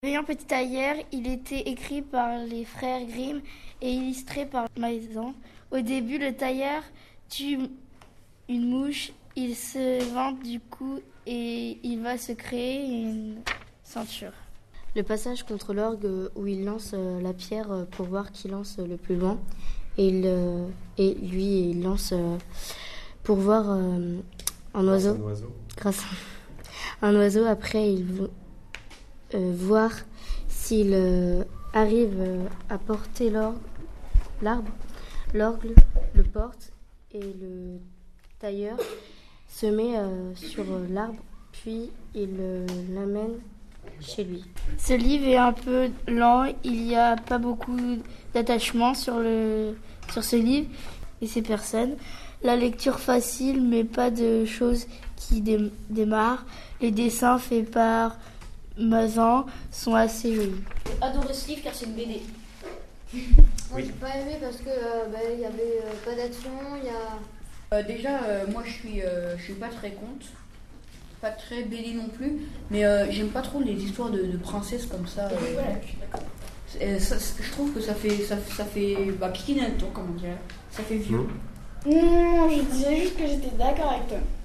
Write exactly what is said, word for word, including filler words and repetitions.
Réveillon petit tailleur, il était écrit par les frères Grimm et illustré par Maison. Au début, le tailleur tue une mouche, il se vante du coup et il va se créer une ceinture. Le passage contre l'orgue où il lance la pierre pour voir qui lance le plus loin. Et, il, et lui, il lance pour voir un oiseau. Un oiseau. Grâce à un oiseau. Après, il veut euh, voir s'il euh, arrive à porter l'orgue, l'arbre. L'orgue le porte et le tailleur se met euh, sur l'arbre, puis il euh, l'amène chez lui. Ce livre est un peu lent, il n'y a pas beaucoup d'attachement sur, le, sur ce livre et ces personnes. La lecture facile, mais pas de choses qui dé- démarrent. Les dessins faits par Mazan sont assez jolis. J'ai adoré ce livre car c'est une B D. Moi Oui. j'ai pas aimé parce que euh, bah, y avait euh, pas d'action, il y a... Euh, déjà, euh, moi je suis, euh, je suis pas très conte, pas très B D non plus, mais euh, j'aime pas trop les histoires de, de princesses comme ça. euh. Euh, ça- ça- je trouve que ça fait, ça, ça fait, bah, kikiner le ton, comme on dirait. Ça fait vieux. Mmh. Non, je disais juste que j'étais d'accord avec toi.